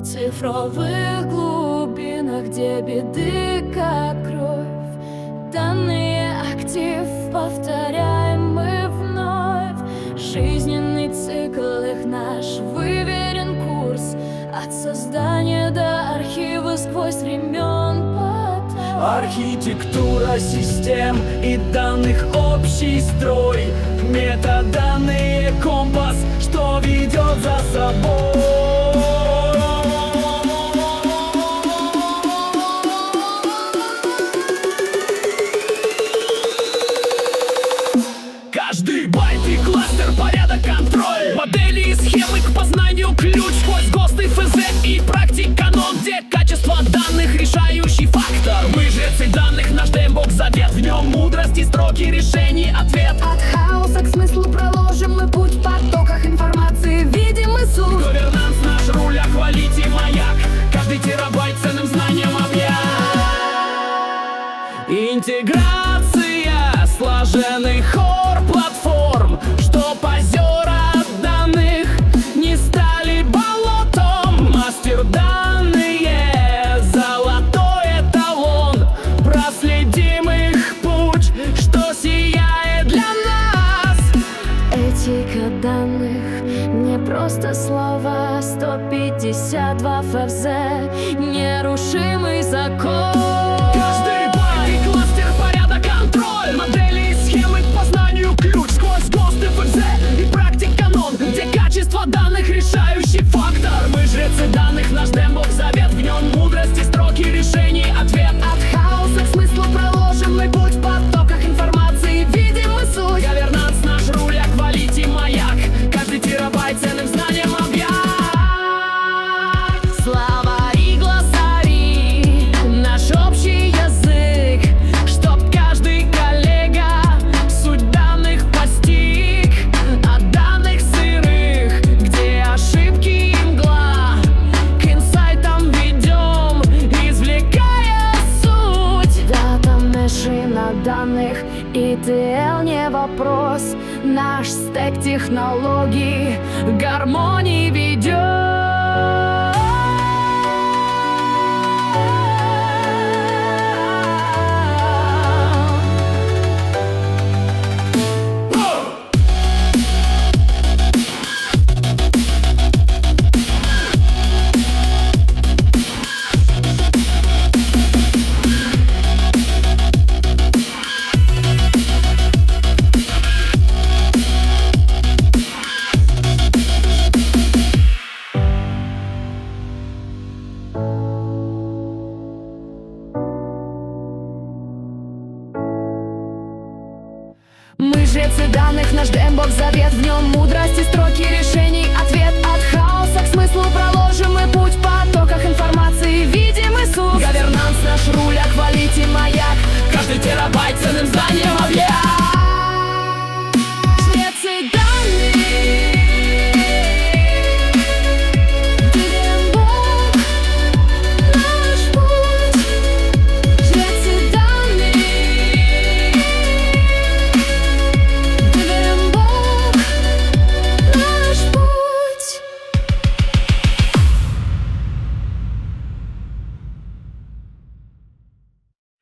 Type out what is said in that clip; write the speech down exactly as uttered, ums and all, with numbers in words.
цифровых глубинах, где беды как кровь. Данные актив, повторяем мы вновь. Жизненный цикл их наш, выверен курс. От создания до архива сквозь времен поток. Архитектура систем и данных общий строй. Метаданные компас, что ведет за собой. Каждый байт и кластер, порядок, контроль. Модели и схемы к познанию ключ. Сквозь ГОСТы, ФЗ и практик канон, где качество данных решающий фактор. Мы жрецы данных, наш дембок завет. В нем мудрость и строки решений ответ. От хаоса к смыслу проложим мы путь. В потоках информации видим и суть. Говернанс наш руль, хвалите маяк. Каждый терабайт ценным знанием объят. Интеграция слаженных хор платформ, чтоб озера данных не стали болотом. Мастер данные, золотой эталон. Проследим их путь, что сияет для нас. Этика данных не просто слова. Сто пятьдесят два эф зэ, нерушимый закон. Каждый байт и кластер, порядок, контроль. Модели и схемы к познанию ключ. Сквозь ГОСТы, эф зэ и практик канон, где качество данных решающий фактор. Мы жрецы данных, наш дембок завет. В нем мудрость и строки решений ответ. От хаоса к смыслу проложим мы путь. В потоках информации видим и суть. Говернанс наш руль, хвалите маяк. Каждый терабайт ценным знанием объят. Словари, глоссари, наш общий язык, чтоб каждый коллега суть данных постиг. От данных сырых, где ошибки и мгла, к инсайтам ведем, извлекая суть. Дата меши на данных, и ти эл не вопрос. Наш стек технологий к гармонии ведет. Мы жрецы данных, наш дембок завет. В нем мудрость и строки решений ответ. От хаоса к смыслу проложим мы путь. В потоках информации видим и суть. Говернанс наш руль, хвалите маяк.